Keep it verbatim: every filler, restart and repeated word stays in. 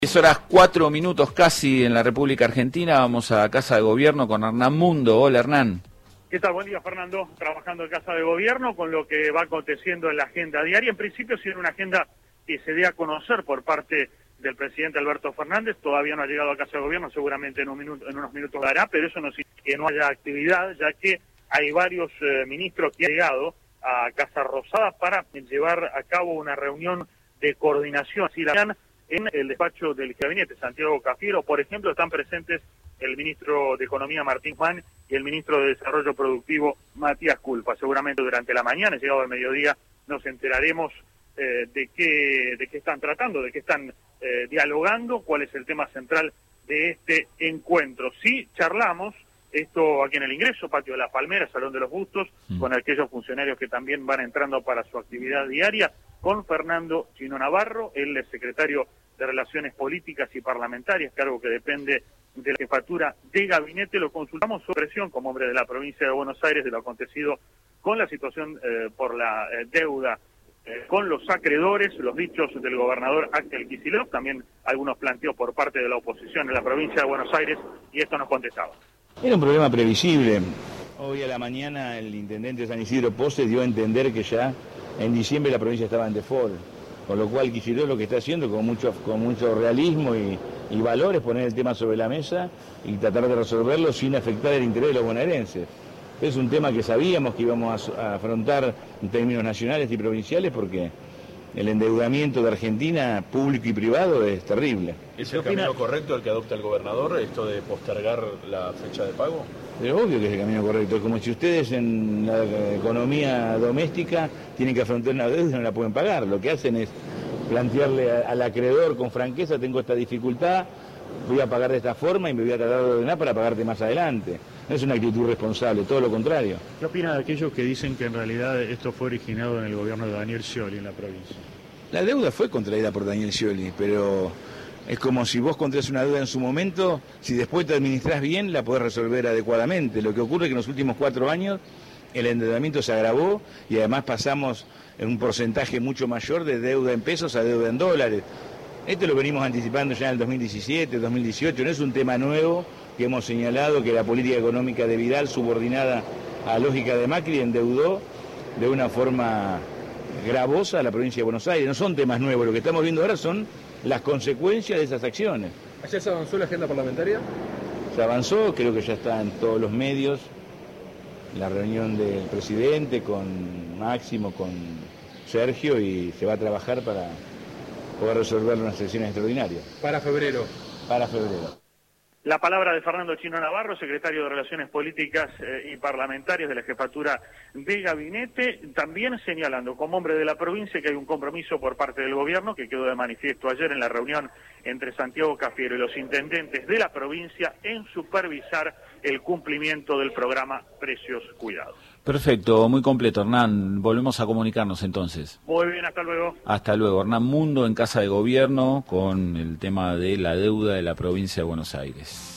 diez horas cuatro minutos casi en la República Argentina. Vamos a Casa de Gobierno con Hernán Mundo. Hola, Hernán. ¿Qué tal? Buen día, Fernando. Trabajando en Casa de Gobierno con lo que va aconteciendo en la agenda diaria. En principio, si es una agenda que se dé a conocer por parte del presidente Alberto Fernández. Todavía no ha llegado a Casa de Gobierno, seguramente en, un minuto, en unos minutos lo hará, pero eso no significa que no haya actividad, ya que hay varios eh, ministros que han llegado a Casa Rosada para llevar a cabo una reunión de coordinación. Si la en el despacho del gabinete, Santiago Cafiero, por ejemplo, están presentes el ministro de Economía, Martín Juan, y el ministro de Desarrollo Productivo, Matías Culpa. Seguramente durante la mañana, llegado al mediodía, nos enteraremos eh, de qué de qué están tratando, de qué están eh, dialogando, cuál es el tema central de este encuentro. Sí, charlamos, esto aquí en el ingreso, Patio de las Palmeras, Salón de los Bustos, mm. con aquellos funcionarios que también van entrando para su actividad diaria, con Fernando Chino Navarro, él es secretario de Relaciones Políticas y Parlamentarias, cargo que depende de la jefatura de gabinete. Lo consultamos sobre presión como hombre de la provincia de Buenos Aires de lo acontecido con la situación eh, por la eh, deuda eh, con los acreedores, los dichos del gobernador Axel Kicillof, también algunos planteos por parte de la oposición en la provincia de Buenos Aires, y esto nos contestaba. Era un problema previsible. Hoy a la mañana el intendente de San Isidro Pose dio a entender que ya en diciembre la provincia estaba en default, con lo cual Kicillof lo que está haciendo con mucho, con mucho realismo y, y valor es poner el tema sobre la mesa y tratar de resolverlo sin afectar el interés de los bonaerenses. Es un tema que sabíamos que íbamos a, a afrontar en términos nacionales y provinciales porque el endeudamiento de Argentina, público y privado, es terrible. ¿Es el camino correcto el que adopta el gobernador, esto de postergar la fecha de pago? Pero obvio que es el camino correcto. Es como si ustedes en la economía doméstica tienen que afrontar una deuda y no la pueden pagar. Lo que hacen es plantearle al acreedor con franqueza: tengo esta dificultad, voy a pagar de esta forma y me voy a tratar de ordenar para pagarte más adelante. No es una actitud responsable, todo lo contrario. ¿Qué opina de aquellos que dicen que en realidad esto fue originado en el gobierno de Daniel Scioli en la provincia? La deuda fue contraída por Daniel Scioli, pero es como si vos contraes una deuda en su momento, si después te administrás bien, la podés resolver adecuadamente. Lo que ocurre es que en los últimos cuatro años el endeudamiento se agravó y además pasamos en un porcentaje mucho mayor de deuda en pesos a deuda en dólares. Esto lo venimos anticipando ya en el dos mil diecisiete, dos mil dieciocho, no es un tema nuevo que hemos señalado que la política económica de Vidal, subordinada a la lógica de Macri, endeudó de una forma gravosa a la provincia de Buenos Aires. No son temas nuevos, lo que estamos viendo ahora son las consecuencias de esas acciones. ¿Ayer se avanzó la agenda parlamentaria? Se avanzó, creo que ya está en todos los medios, la reunión del presidente con Máximo, con Sergio, y se va a trabajar para poder resolver unas sesiones extraordinarias. Para febrero. Para febrero. La palabra de Fernando Chino Navarro, secretario de Relaciones Políticas eh, y Parlamentarias de la jefatura de gabinete, también señalando como hombre de la provincia que hay un compromiso por parte del gobierno que quedó de manifiesto ayer en la reunión entre Santiago Cafiero y los intendentes de la provincia en supervisar el cumplimiento del programa Precios Cuidados. Perfecto, muy completo, Hernán. Volvemos a comunicarnos entonces. Muy bien, hasta luego. Hasta luego. Hernán Mundo en Casa de Gobierno con el tema de la deuda de la provincia de Buenos Aires.